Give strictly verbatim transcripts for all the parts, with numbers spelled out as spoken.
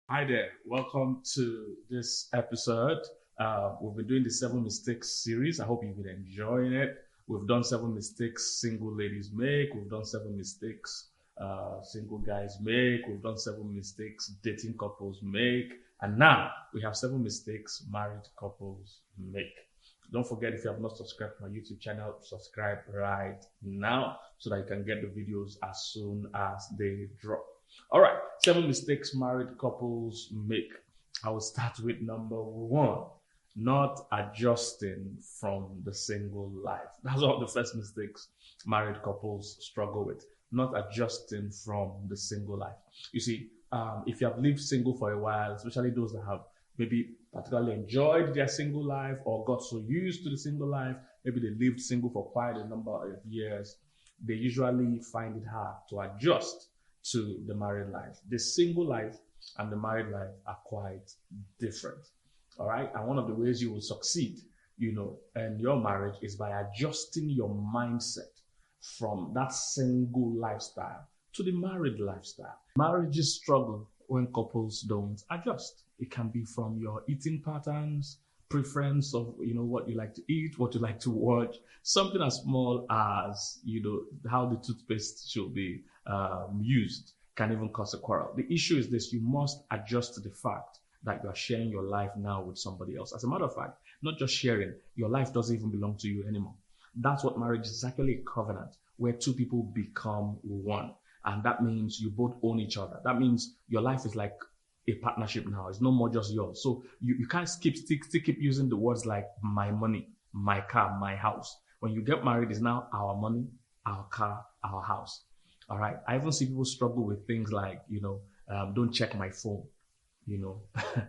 Hi there. Welcome to this episode. Uh, we've been doing the Seven Mistakes series. I hope you've been enjoying it. We've done seven mistakes single ladies make. We've done seven mistakes uh, single guys make. We've done seven mistakes dating couples make. And now we have seven mistakes married couples make. Don't forget, if you have not subscribed to my YouTube channel, subscribe right now so that you can get the videos as soon as they drop. All right, seven mistakes married couples make. I will start with number one, not adjusting from the single life. That's one of the first mistakes married couples struggle with, not adjusting from the single life. You see, um, if you have lived single for a while, especially those that have maybe particularly enjoyed their single life or got so used to the single life, maybe they lived single for quite a number of years, they usually find it hard to adjust to the married life. The single life and the married life are quite different. All right. And one of the ways you will succeed, you know, in your marriage is by adjusting your mindset from that single lifestyle to the married lifestyle. Marriages struggle when couples don't adjust. It can be from your eating patterns, preference of, you know, what you like to eat, what you like to watch, something as small as, you know, how the toothpaste should be um, used can even cause a quarrel. The issue is this: you must adjust to the fact that you are sharing your life now with somebody else. As a matter of fact, not just sharing, your life doesn't even belong to you anymore. That's what marriage is. It's actually a covenant where two people become one. And that means you both own each other. That means your life is like a partnership now. It's no more just yours. So you, you can't keep still, still keep using the words like my money, my car, my house. When you get married, it's now our money, our car, our house. All right. I even see people struggle with things like, you know, um, don't check my phone. You know,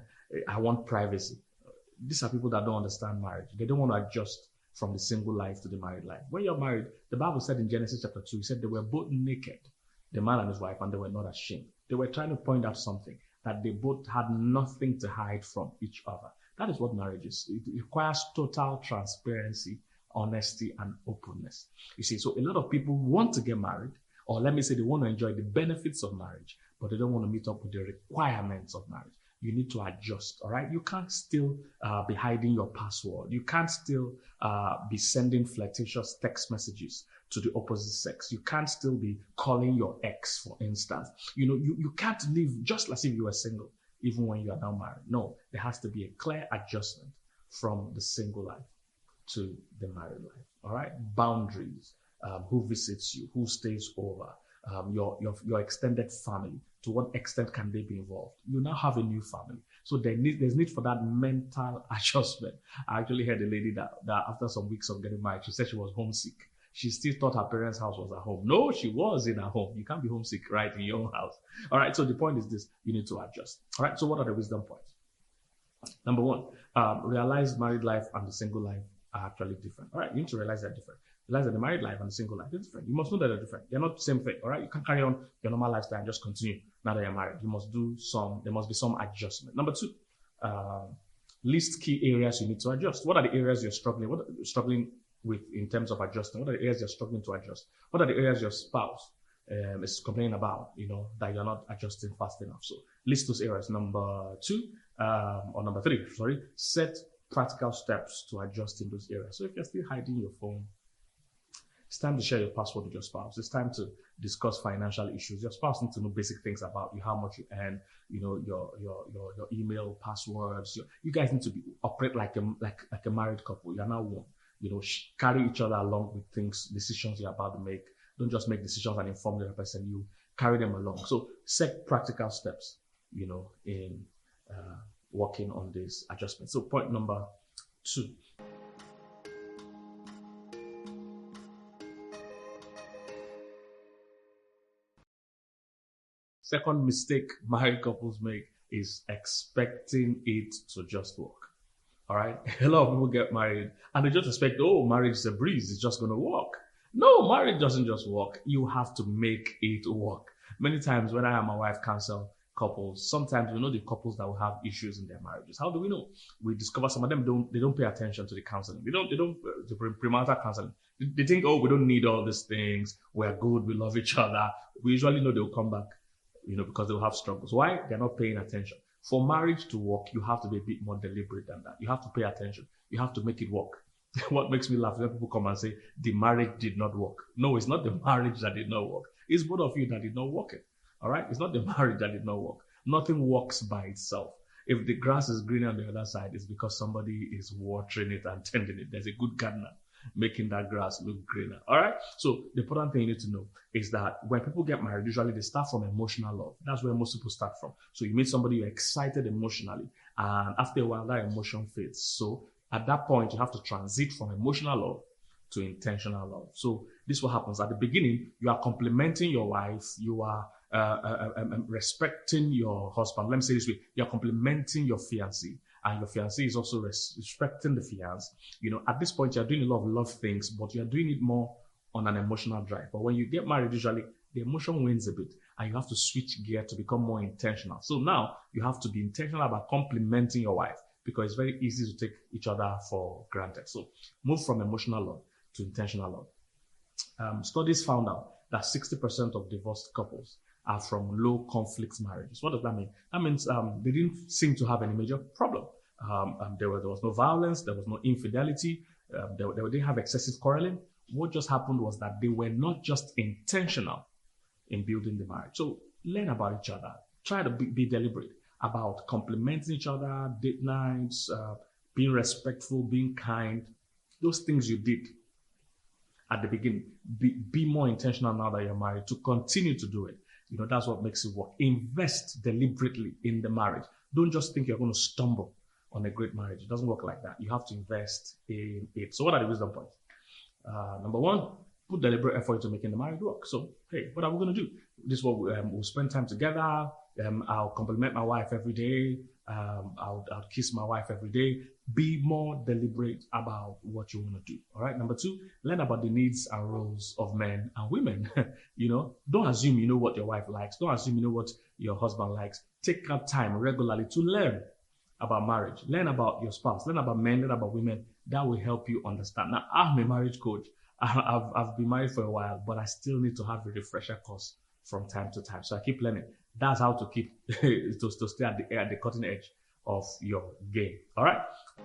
I want privacy. These are people that don't understand marriage. They don't want to adjust from the single life to the married life. When you're married, the Bible said in Genesis chapter two, it said they were both naked, the man and his wife, and they were not ashamed. They were trying to point out something, that they both had nothing to hide from each other. That is what marriage is. It requires total transparency, honesty, and openness. You see, so a lot of people want to get married, or let me say they want to enjoy the benefits of marriage, but they don't want to meet up with the requirements of marriage. You need to adjust, all right? You can't still uh, be hiding your password. You can't still uh, be sending flirtatious text messages to the opposite sex. You can't still be calling your ex, for instance. You know, you, you can't live just as if you were single, even when you are now married. No, there has to be a clear adjustment from the single life to the married life, all right? Boundaries, um, who visits you, who stays over, um, your, your, your extended family. To what extent can they be involved? You now have a new family. So there need, there's need for that mental adjustment. I actually heard a lady that, that after some weeks of getting married, she said she was homesick. She still thought her parents' house was at home. No, she was in her home. You can't be homesick right in your own house. All right. So the point is this: you need to adjust. All right. So what are the wisdom points? Number one, um, realize married life and the single life are actually different. All right. You need to realize they're different. Realize that the married life and the single life are different. You must know that they're different. They're not the same thing. All right. You can't carry on your normal lifestyle and just continue now that you're married. You must do some, there must be some adjustment. Number two, um, list key areas you need to adjust. What are the areas you're struggling, what are you struggling with in terms of adjusting? What are the areas you're struggling to adjust? What are the areas your spouse um, is complaining about, you know, that you're not adjusting fast enough? So list those areas. Number two, um, or number three, sorry, set practical steps to adjust in those areas. So if you're still hiding your phone, it's time to share your password with your spouse. It's time to discuss financial issues. Your spouse needs to know basic things about you, how much you earn, you know, your your your, your email passwords. Your, you guys need to be operate like a like like a married couple. You're now one. You know, sh- carry each other along with things, decisions you're about to make. Don't just make decisions and inform the other person. You carry them along. So set practical steps, you know, in uh, working on this adjustment. So point number two. Second mistake married couples make is expecting it to just work. All right. A lot of people get married and they just expect, oh, marriage is a breeze. It's just going to work. No, marriage doesn't just work. You have to make it work. Many times when I and my wife counsel couples, sometimes we know the couples that will have issues in their marriages. How do we know? We discover some of them don't, they don't pay attention to the counseling. They don't, they don't, uh, the premarital counseling. They, they think, oh, we don't need all these things. We're good. We love each other. We usually know they'll come back, you know, because they'll have struggles. Why? They're not paying attention. For marriage to work, you have to be a bit more deliberate than that. You have to pay attention. You have to make it work. What makes me laugh when people come and say the marriage did not work. No, it's not the marriage that did not work. It's both of you that did not work it. All right? It's not the marriage that did not work. Nothing works by itself. If the grass is greener on the other side, it's because somebody is watering it and tending it. There's a good gardener making that grass look greener. All right? So the important thing you need to know is that when people get married, usually they start from emotional love. That's where most people start from. So you meet somebody, you're excited emotionally, and after a while, that emotion fades. So at that point, you have to transit from emotional love to intentional love. So this is what happens. At the beginning, you are complimenting your wife. You are uh, uh, uh, um, respecting your husband. Let me say this way. You are complimenting your fiancé, and your fiancé is also res- respecting the fiancé. You know, at this point, you're doing a lot of love things, but you're doing it more on an emotional drive. But when you get married, usually the emotion wins a bit, and you have to switch gear to become more intentional. So now you have to be intentional about complimenting your wife, because it's very easy to take each other for granted. So move from emotional love to intentional love. Um, studies found out that sixty percent of divorced couples are from low conflict marriages. What does that mean? That means um, they didn't seem to have any major problem. Um, um, there, were, there was no violence, there was no infidelity, um, they, they didn't have excessive quarreling. What just happened was that they were not just intentional in building the marriage. So learn about each other. Try to be, be deliberate about complimenting each other, date nights, uh, being respectful, being kind. Those things you did at the beginning, be, be more intentional now that you're married to continue to do it. You know, that's what makes it work. Invest deliberately in the marriage. Don't just think you're going to stumble on a great marriage. It doesn't work like that. You have to invest in it. So what are the wisdom points? Uh, number one, put deliberate effort into making the marriage work. So, hey, what are we going to do? This is what we, um, we'll spend time together. Um, I'll compliment my wife every day. Um, I'll, I'll kiss my wife every day. Be more deliberate about what you want to do. All right. Number two, learn about the needs and roles of men and women. You know, don't assume you know what your wife likes. Don't assume you know what your husband likes. Take out time regularly to learn about marriage. Learn about your spouse. Learn about men. Learn about women. That will help you understand. Now, I'm a marriage coach. I've, I've been married for a while, but I still need to have a refresher course from time to time. So I keep learning. That's how to keep to, to stay at the, at the cutting edge of your game. All right.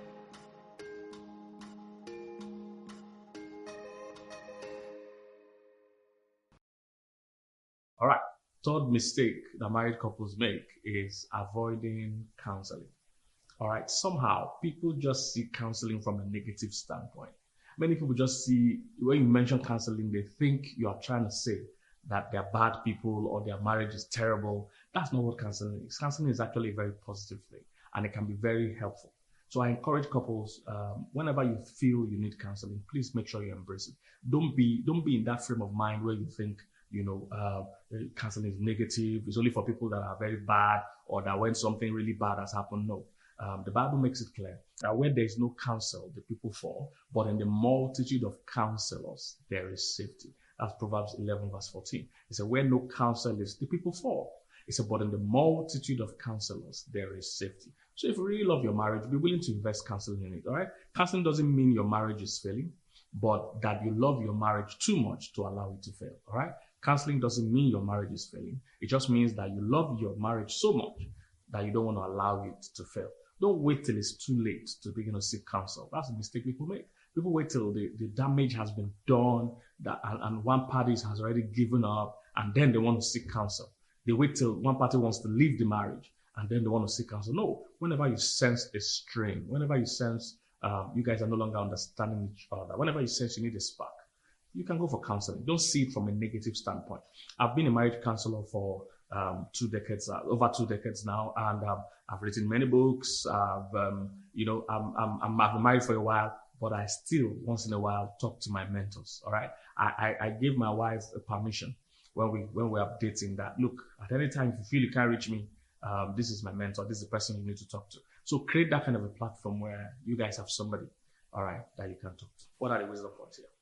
All right. Third mistake that married couples make is avoiding counseling. All right. Somehow people just see counseling from a negative standpoint. Many people just see, when you mention counseling, they think you are trying to say that they're bad people or their marriage is terrible. That's not what counseling is. Counseling is actually a very positive thing, and it can be very helpful. So I encourage couples, um, whenever you feel you need counseling, please make sure you embrace it. Don't be, don't be in that frame of mind where you think, you know, uh, counseling is negative. It's only for people that are very bad, or that when something really bad has happened. No. Um, the Bible makes it clear that where there is no counsel, the people fall, but in the multitude of counselors, there is safety. That's Proverbs eleven verse fourteen. It said, where no counsel is, the people fall. It said, but in the multitude of counselors, there is safety. So if you really love your marriage, be willing to invest counseling in it, all right? Counseling doesn't mean your marriage is failing, but that you love your marriage too much to allow it to fail, all right? Counseling doesn't mean your marriage is failing. It just means that you love your marriage so much that you don't want to allow it to fail. Don't wait till it's too late to begin to seek counsel. That's a mistake people make. People wait till the, the damage has been done that, and, and one party has already given up, and then they want to seek counsel. They wait till one party wants to leave the marriage, and then they want to seek counsel. No, whenever you sense a strain, whenever you sense um, you guys are no longer understanding each other, whenever you sense you need a spark, you can go for counseling. Don't see it from a negative standpoint. I've been a marriage counselor for um, two decades, uh, over two decades now, and um, I've written many books. I've, um, you know, I'm, I'm, I'm, I've been married for a while, but I still, once in a while, talk to my mentors. All right, I, I, I give my wife a permission when we when we're dating that, look, at any time if you feel you can't reach me, um, this is my mentor. This is the person you need to talk to. So create that kind of a platform where you guys have somebody, all right, that you can talk to. What are the wisdom points here?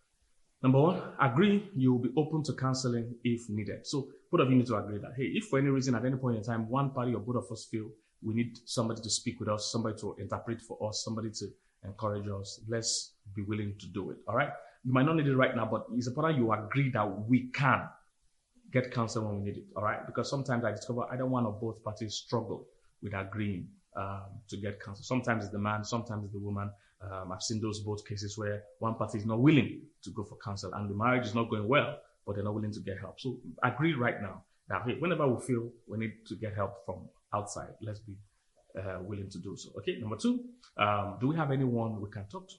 Number one, agree you will be open to counseling if needed. So both of you need to agree that, hey, if for any reason at any point in time, one party or both of us feel we need somebody to speak with us, somebody to interpret for us, somebody to encourage us, let's be willing to do it, all right? You might not need it right now, but it's important you agree that we can get counsel when we need it, all right? Because sometimes I discover either one or both parties struggle with agreeing um, to get counsel. Sometimes it's the man, sometimes it's the woman. Um, I've seen those both cases where one party is not willing to go for counsel and the marriage is not going well, but they're not willing to get help. So agree right now that hey, whenever we feel we need to get help from outside, let's be uh, willing to do so. Okay, number two, um, do we have anyone we can talk to?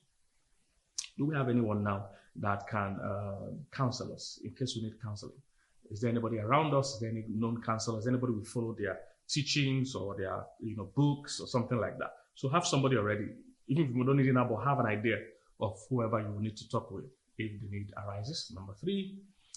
Do we have anyone now that can uh, counsel us in case we need counseling? Is there anybody around us? Is there any known counselors? Anybody we follow their teachings or their you know books or something like that? So have somebody already, even if you don't need it now, but have an idea of whoever you will need to talk with if the need arises. Number three,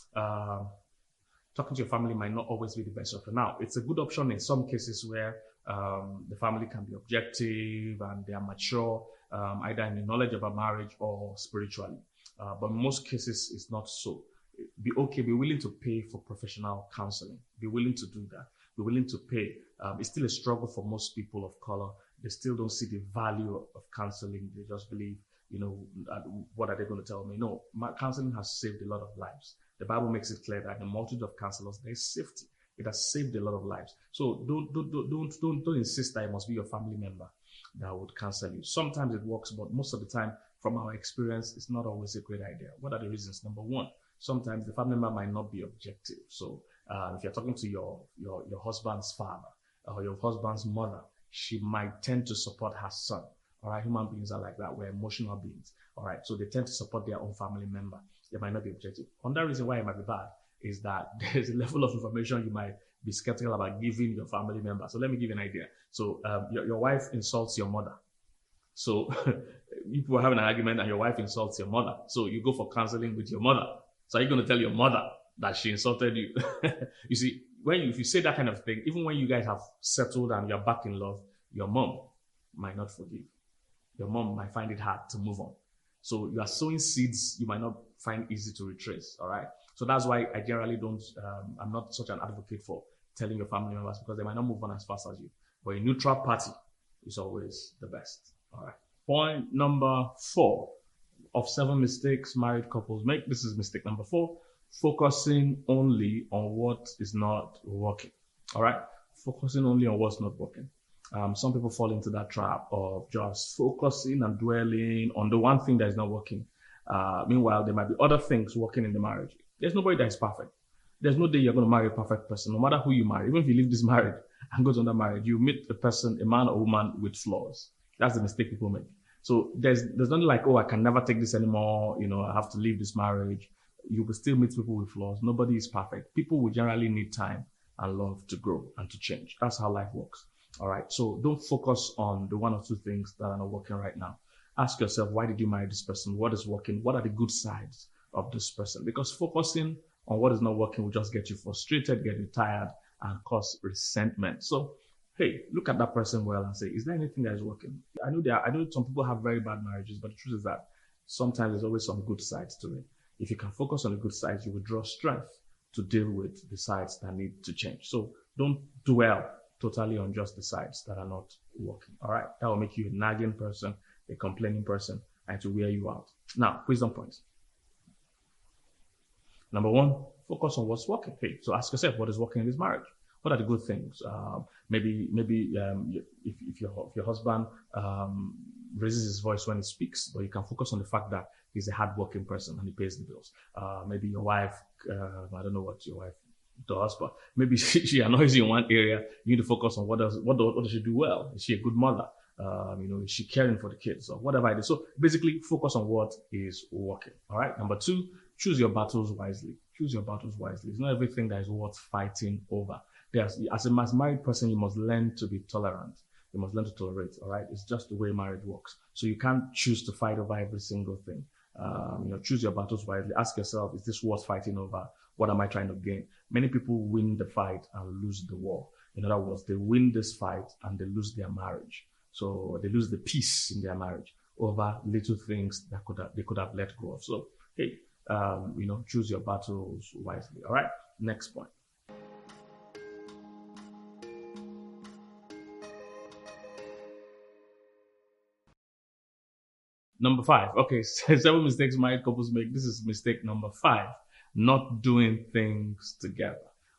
uh, talking to your family might not always be the best option. Now, it's a good option in some cases where um, the family can be objective and they are mature, um, either in the knowledge about marriage or spiritually. Uh, but in most cases, it's not so. Be okay, be willing to pay for professional counseling. Be willing to do that. Be willing to pay. Um, it's still a struggle for most people of color. They still don't see the value of counseling. They just believe, you know, what are they going to tell me? No, my counseling has saved a lot of lives. The Bible makes it clear that in the multitude of counselors, there is safety. It has saved a lot of lives. So don't, don't, don't, don't, don't, don't insist that it must be your family member that would counsel you. Sometimes it works, but most of the time, from our experience, it's not always a great idea. What are the reasons? Number one, sometimes the family member might not be objective. So uh, if you're talking to your, your, your husband's father or your husband's mother, she might tend to support her son. All right, human beings are like that. We're emotional beings. All right, so they tend to support their own family member. They might not be objective. Another reason why it might be bad is that there's a level of information you might be skeptical about giving your family member. So let me give you an idea. So um, your, your wife insults your mother. So people are having an argument and your wife insults your mother. So you go for counseling with your mother. So are you going to tell your mother that she insulted you? You see, when you, if you say that kind of thing, even when you guys have settled and you're back in love, your mom might not forgive. Your mom might find it hard to move on. So you are sowing seeds you might not find easy to retrace, all right? So that's why I generally don't, um, I'm not such an advocate for telling your family members because they might not move on as fast as you. But a neutral party is always the best, all right? Point number four of seven mistakes married couples make. This is mistake number four, focusing only on what is not working, all right? Focusing only on what's not working. Um, some people fall into that trap of just focusing and dwelling on the one thing that is not working. Uh, meanwhile, there might be other things working in the marriage. There's nobody that is perfect. There's no day you're going to marry a perfect person, no matter who you marry. Even if you leave this marriage and go to another marriage, you meet a person, a man or woman with flaws. That's the mistake people make. So there's there's nothing like, oh, I can never take this anymore. You know, I have to leave this marriage. You will still meet people with flaws. Nobody is perfect. People will generally need time and love to grow and to change. That's how life works. All right. So don't focus on the one or two things that are not working right now. Ask yourself, why did you marry this person? What is working? What are the good sides of this person? Because focusing on what is not working will just get you frustrated, get you tired, and cause resentment. So, hey, look at that person well and say, is there anything that is working? I know there are, I know some people have very bad marriages, but the truth is that sometimes there's always some good sides to it. If you can focus on the good sides, you will draw strength to deal with the sides that need to change. So don't dwell totally on just the sides that are not working. All right. That will make you a nagging person, a complaining person, and to wear you out. Now, wisdom points. Number one, focus on what's working. Hey, so ask yourself, what is working in this marriage? What are the good things? Um, maybe, maybe um, if, if your if your husband um, raises his voice when he speaks, but you can focus on the fact that he's a hardworking person and he pays the bills. Uh, maybe your wife, uh, I don't know what your wife does, but maybe she, she annoys you in one area. You need to focus on what does what does, what does she do well? Is she a good mother? Um, you know, is she caring for the kids or whatever it is? So basically, focus on what is working. All right. Number two, choose your battles wisely. Choose your battles wisely. It's not everything that is worth fighting over. There's, as a married person, you must learn to be tolerant. You must learn to tolerate. All right. It's just the way marriage works. So you can't choose to fight over every single thing. Um, you know, choose your battles wisely. Ask yourself, is this worth fighting over? What am I trying to gain? Many people win the fight and lose the war. In other words, they win this fight and they lose their marriage. So they lose the peace in their marriage over little things that could have, they could have let go of. So, hey, um, you know, choose your battles wisely. All right. Next point. Number five. Okay, seven mistakes married couples make. This is mistake number five. Not doing things together.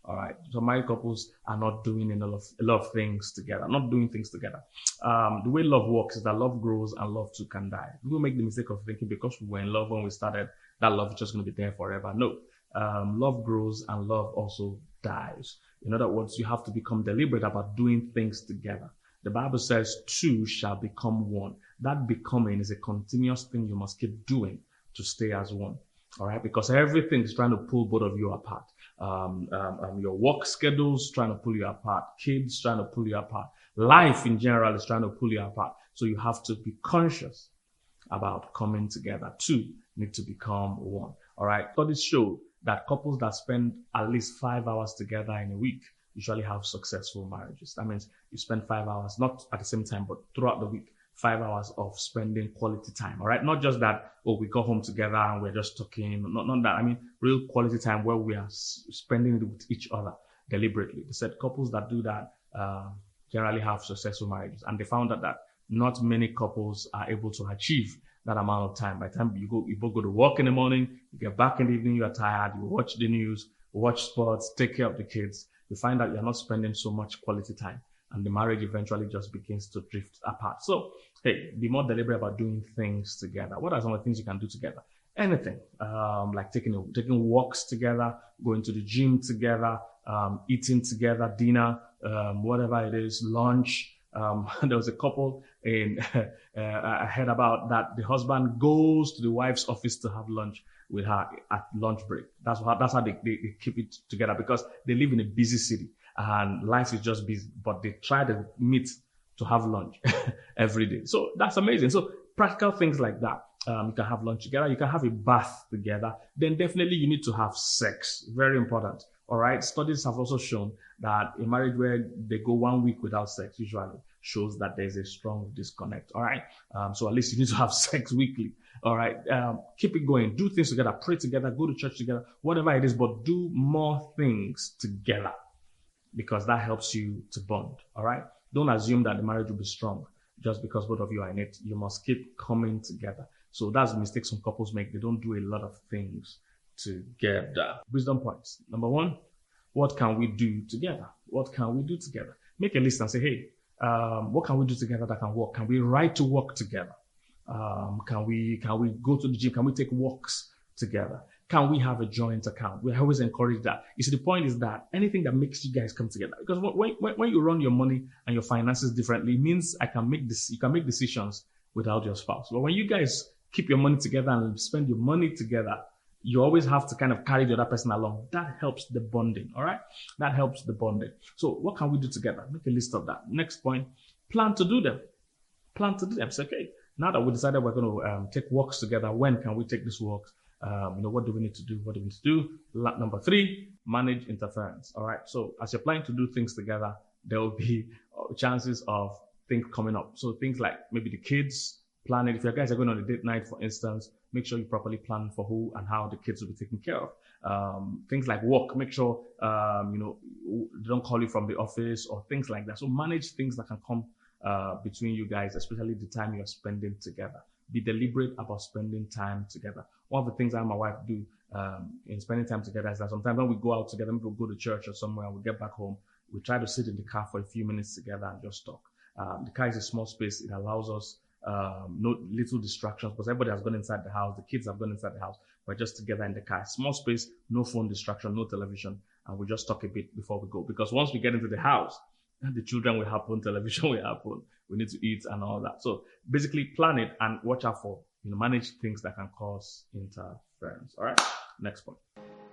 All right. So married couples are not doing a lot of, a lot of things together, not doing things together. Um, the way love works is that love grows and love too can die. People make the mistake of thinking because we were in love when we started, that love is just going to be there forever. No. Um, love grows and love also dies. In other words, you have to become deliberate about doing things together. The Bible says two shall become one. That becoming is a continuous thing you must keep doing to stay as one. All right, because everything is trying to pull both of you apart. Um, um, um, your work schedules trying to pull you apart. Kids trying to pull you apart. Life in general is trying to pull you apart. So you have to be conscious about coming together. Two need to become one. All right. Studies show that couples that spend at least five hours together in a week usually have successful marriages. That means you spend five hours, not at the same time, but throughout the week, five hours of spending quality time. All right. Not just that, oh, we go home together and we're just talking. Not, not that. I mean, real quality time where we are spending it with each other deliberately. They said couples that do that uh, generally have successful marriages. And they found out that not many couples are able to achieve that amount of time. By the time you go, you both go to work in the morning, you get back in the evening, you are tired, you watch the news, watch sports, take care of the kids. You find out you're not spending so much quality time, and the marriage eventually just begins to drift apart. So, hey, be more deliberate about doing things together. What are some of the things you can do together? Anything, um, like taking a, taking walks together, going to the gym together, um, eating together, dinner, um, whatever it is, lunch. Um, there was a couple in, uh, I heard about that the husband goes to the wife's office to have lunch with her at lunch break. That's how, that's how they, they, they keep it together, because they live in a busy city and life is just busy, but they try to meet to have lunch every day. So that's amazing. So practical things like that. Um, you can have lunch together. You can have a bath together. Then definitely you need to have sex. Very important. All right. Studies have also shown that a marriage where they go one week without sex usually shows that there's a strong disconnect. All right. Um, so at least you need to have sex weekly. All right. Um, keep it going. Do things together. Pray together. Go to church together. Whatever it is, but do more things together, because that helps you to bond. All right. Don't assume that the marriage will be strong just because both of you are in it. You must keep coming together. So that's the mistake some couples make. They don't do a lot of things together. Wisdom points. Number one, what can we do together? What can we do together? Make a list and say, hey, um, what can we do together that can work? Can we ride to work together? Um, can we can we go to the gym? Can we take walks together? Can we have a joint account? We always encourage that. You see, the point is that anything that makes you guys come together, because when, when, when you run your money and your finances differently, it means I can make this, you can make decisions without your spouse. But when you guys keep your money together and spend your money together, you always have to kind of carry the other person along. That helps the bonding. All right. That helps the bonding. So what can we do together? Make a list of that. Next point, plan to do them. Plan to do them. Say, okay, now that we decided we're going to um, take walks together, when can we take these walks? Um, you know, what do we need to do? What do we need to do? La- number three, manage interference. All right. So as you're planning to do things together, there will be chances of things coming up. So things like maybe the kids, plan it. If you guys are going on a date night, for instance, make sure you properly plan for who and how the kids will be taken care of. Um, things like work, make sure, um, you know, they don't call you from the office or things like that. So manage things that can come uh, between you guys, especially the time you're spending together. Be deliberate about spending time together. One of the things I and my wife do um, in spending time together is that sometimes when we go out together, maybe we'll go to church or somewhere and we get back home, we try to sit in the car for a few minutes together and just talk. Um, the car is a small space. It allows us um, no little distractions, because everybody has gone inside the house. The kids have gone inside the house. We're just together in the car. Small space, no phone distraction, no television. And we just talk a bit before we go. Because once we get into the house, the children will happen, television will happen. We need to eat and all that. So basically plan it and watch out for, you know, manage things that can cause interference. All right. Next point.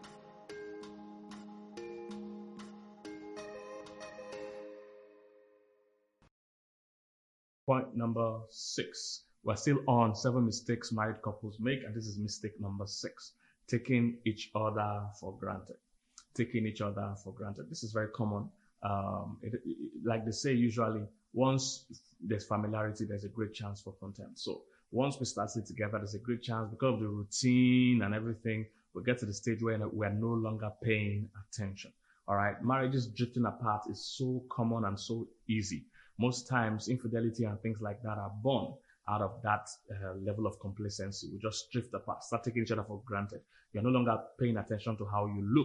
Point number six. We're still on seven mistakes married couples make, and this is mistake number six: taking each other for granted. Taking each other for granted. This is very common. Um, it, it, like they say, usually once there's familiarity, there's a great chance for contempt. So once we start it together, there's a great chance, because of the routine and everything, we get to the stage where we're no longer paying attention. All right. Marriages drifting apart is so common and so easy. Most times infidelity and things like that are born out of that uh, level of complacency. We just drift apart, start taking each other for granted. You're no longer paying attention to how you look.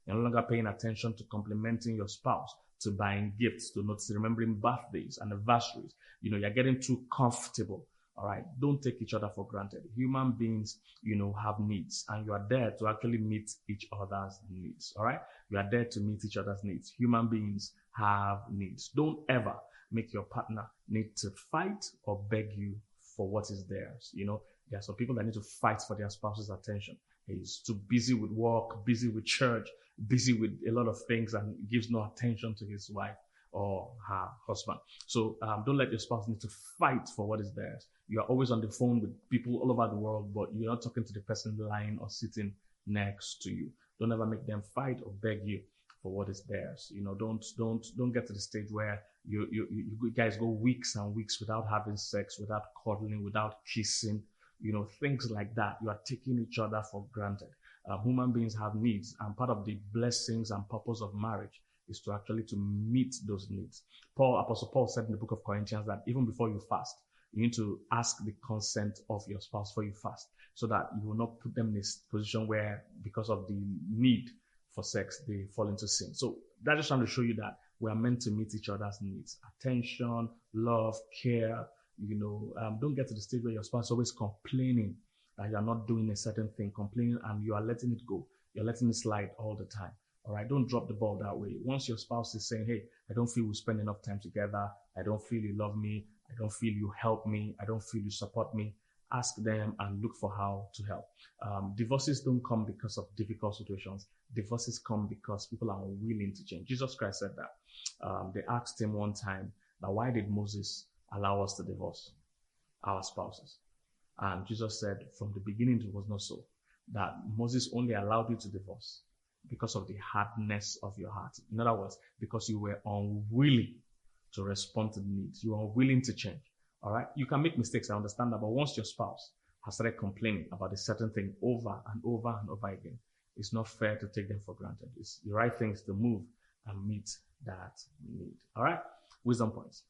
You're no longer paying attention to complimenting your spouse, to buying gifts, to not remembering birthdays, anniversaries. You know, you're getting too comfortable. All right. Don't take each other for granted. Human beings, you know, have needs, and you are there to actually meet each other's needs. All right. You are there to meet each other's needs. Human beings have needs. Don't ever make your partner need to fight or beg you for what is theirs. You know, there are some people that need to fight for their spouse's attention. He's too busy with work, busy with church, busy with a lot of things, and gives no attention to his wife or her husband. So um, don't let your spouse need to fight for what is theirs. You are always on the phone with people all over the world, but you're not talking to the person lying or sitting next to you. Don't ever make them fight or beg you for what is theirs. You know, don't don't don't get to the stage where you you you guys go weeks and weeks without having sex, without cuddling, without kissing. You know, things like that. You are taking each other for granted. Uh, human beings have needs, and part of the blessings and purpose of marriage is to actually to meet those needs. Paul, Apostle Paul said in the book of Corinthians that even before you fast, you need to ask the consent of your spouse before you fast, so that you will not put them in a position where, because of the need for sex, they fall into sin. So that's just trying to show you that we are meant to meet each other's needs. Attention, love, care. You know, um, don't get to the stage where your spouse is always complaining that you're not doing a certain thing, complaining, and you are letting it go. You're letting it slide all the time. All right, don't drop the ball that way. Once your spouse is saying, hey, I don't feel we spend enough time together, I don't feel you love me, I don't feel you help me, I don't feel you support me, ask them and look for how to help. Um, divorces don't come because of difficult situations. Divorces come because people are unwilling to change. Jesus Christ said that. Um, they asked him one time, that why did Moses allow us to divorce our spouses? And Jesus said, from the beginning it was not so, that Moses only allowed you to divorce because of the hardness of your heart. In other words, because you were unwilling to respond to the needs. You are unwilling to change. All right. You can make mistakes. I understand that. But once your spouse has started complaining about a certain thing over and over and over again, it's not fair to take them for granted. It's the right things to move and meet that need. All right. Wisdom points.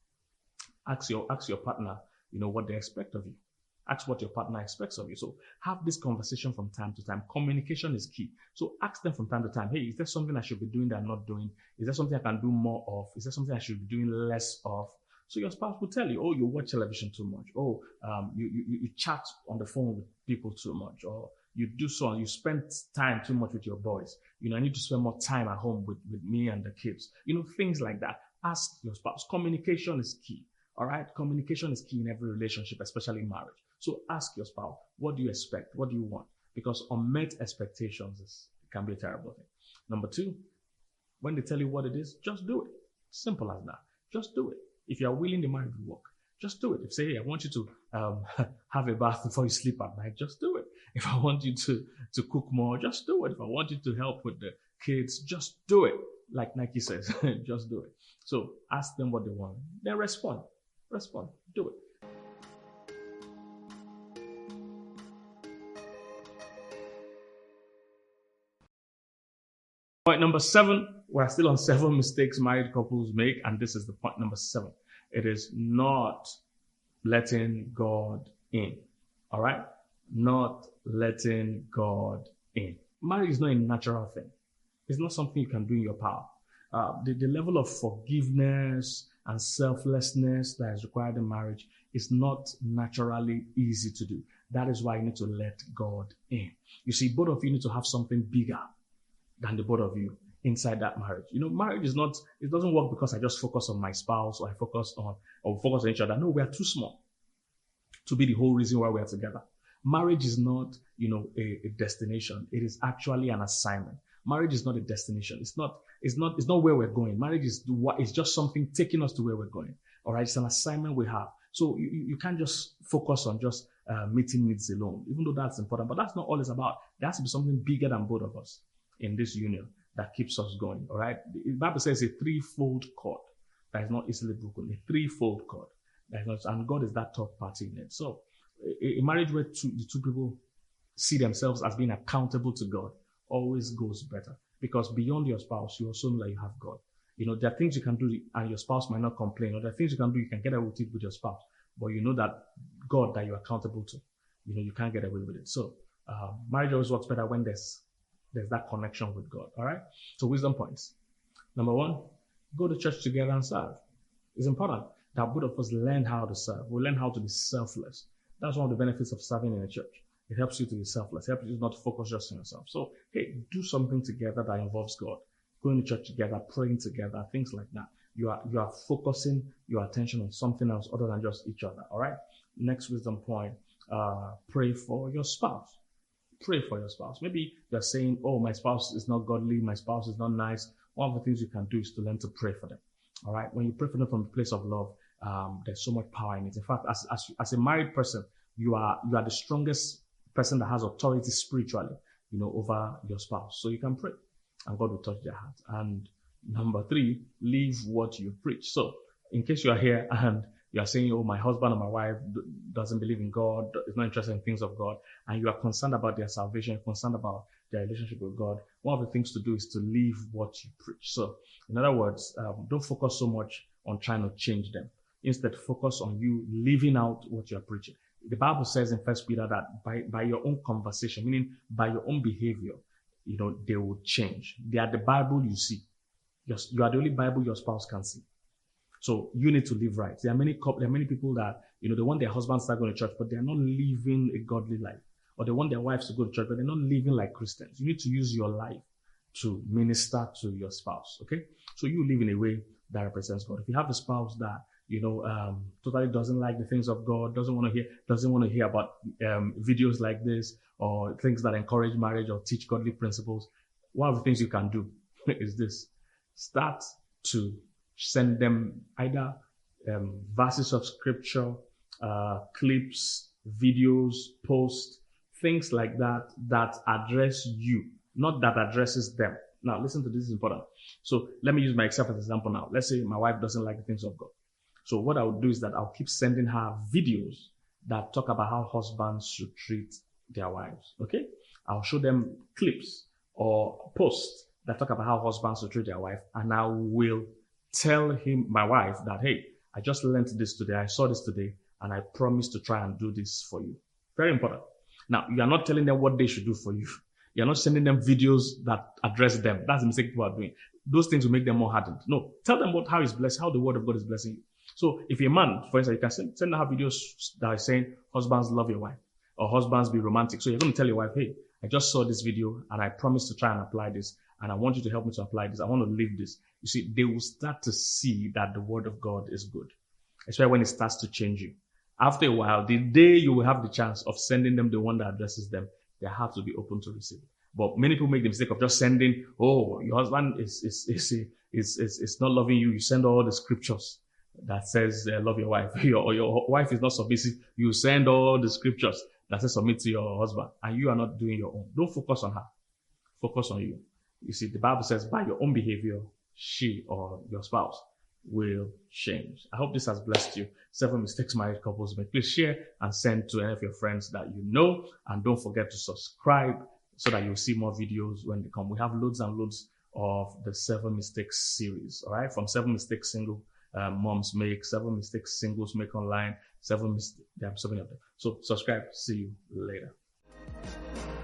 Ask your, ask your partner, you know, what they expect of you. Ask what your partner expects of you. So have this conversation from time to time. Communication is key. So ask them from time to time, hey, is there something I should be doing that I'm not doing? Is there something I can do more of? Is there something I should be doing less of? So your spouse will tell you, oh, you watch television too much. Oh, um, you, you, you chat on the phone with people too much. Or you do so on, you spend time too much with your boys. You know, I need to spend more time at home with, with me and the kids. You know, things like that. Ask your spouse. Communication is key. All right. Communication is key in every relationship, especially marriage. So ask your spouse, what do you expect? What do you want? Because unmet expectations is, can be a terrible thing. Number two, when they tell you what it is, just do it. Simple as that. Just do it. If you are willing, the marriage will work. Just do it. If say, hey, I want you to um, have a bath before you sleep at night, just do it. If I want you to, to cook more, just do it. If I want you to help with the kids, just do it. Like Nike says, just do it. So ask them what they want. Then respond. Respond. Do it. Point number seven, we're still on seven mistakes married couples make, and this is the point number seven. It is not letting God in. All right? Not letting God in. Marriage is not a natural thing. It's not something you can do in your power. Uh, the, the level of forgiveness and selflessness that is required in marriage is not naturally easy to do. That is why you need to let God in. You see, both of you need to have something bigger than the both of you inside that marriage. You know, marriage is not, it doesn't work because I just focus on my spouse or I focus on, or focus on each other. No, we are too small to be the whole reason why we are together. Marriage is not, you know, a, a destination. It is actually an assignment. Marriage is not a destination. It's not, it's not, it's not where we're going. Marriage is what, it's just something taking us to where we're going. All right. It's an assignment we have. So you, you can't just focus on just uh, meeting needs alone, even though that's important, but that's not all it's about. There has to be something bigger than both of us in this union that keeps us going. All right. The Bible says a threefold cord that is not easily broken, a threefold cord that is not, and God is that third party in it. So a, a marriage where two, the two people see themselves as being accountable to God always goes better, because beyond your spouse, you also know that you have God. You know, there are things you can do and your spouse might not complain, or there are things you can do, you can get away with it with your spouse, but you know that God that you're accountable to, you know, you can't get away with it. So uh, marriage always works better when there's there's that connection with God. All right. So wisdom points. Number one, go to church together and serve. It's important that both of us learn how to serve. We learn how to be selfless. That's one of the benefits of serving in a church. It helps you to be selfless. It helps you not to focus just on yourself. So, hey, do something together that involves God. Going to church together, praying together, things like that. You are you are focusing your attention on something else other than just each other. All right. Next wisdom point: uh, pray for your spouse. Pray for your spouse. Maybe you're saying, "Oh, my spouse is not godly. My spouse is not nice." One of the things you can do is to learn to pray for them. All right. When you pray for them from a place of love, um, there's so much power in it. In fact, as as as a married person, you are you are the strongest person that has authority spiritually, you know, over your spouse. So you can pray, and God will touch their heart. And number three, live what you preach. So in case you are here and you are saying, oh, my husband or my wife doesn't believe in God, is not interested in things of God, and you are concerned about their salvation, concerned about their relationship with God, one of the things to do is to live what you preach. So in other words, um, don't focus so much on trying to change them. Instead, focus on you living out what you are preaching. The Bible says in First Peter that by, by your own conversation, meaning by your own behavior, you know, they will change. They are the Bible you see. Just, you are the only Bible your spouse can see. So you need to live right. There are many there are many people that, you know, they want their husbands to start going to church, but they are not living a godly life. Or they want their wives to go to church, but they're not living like Christians. You need to use your life to minister to your spouse. Okay? So you live in a way that represents God. If you have a spouse that, you know, um, totally doesn't like the things of God, doesn't want to hear, doesn't want to hear about um, videos like this or things that encourage marriage or teach godly principles, one of the things you can do is this: start to send them either um, verses of scripture, uh, clips, videos, posts, things like that that address you, not that addresses them. Now, listen to this, is important. So let me use myself as an example now. Let's say my wife doesn't like the things of God. So what I would do is that I'll keep sending her videos that talk about how husbands should treat their wives. Okay? I'll show them clips or posts that talk about how husbands should treat their wife. And I will tell him, my wife, that, hey, I just learned this today. I saw this today, and I promise to try and do this for you. Very important. Now, you are not telling them what they should do for you. You're not sending them videos that address them. That's the mistake people are doing. Those things will make them more hardened. No, tell them what, how it's blessed, how the word of God is blessing you. So if you're a man, for instance, you can send, send her videos that are saying, husbands love your wife, or husbands be romantic. So you're going to tell your wife, hey, I just saw this video and I promise to try and apply this. And I want you to help me to apply this. I want to live this. You see, they will start to see that the word of God is good. Especially when it starts to change you. After a while, the day you will have the chance of sending them the one that addresses them, their heart will be open to receive it. But many people make the mistake of just sending, oh, your husband is is is is is, is not loving you. You send all the scriptures that says uh, love your wife. Your, or your wife is not submissive. You send all the scriptures that says submit to your husband, and you are not doing your own. Don't focus on her. Focus on you. You see, the Bible says by your own behavior, she or your spouse will change. I hope this has blessed you. Seven mistakes married couples make. Please share and send to any of your friends that you know. And don't forget to subscribe so that you'll see more videos when they come. We have loads and loads of the seven mistakes series. All right. From seven mistakes single uh, moms make, seven mistakes singles make online, seven mistakes. There are so many of them. So subscribe. See you later.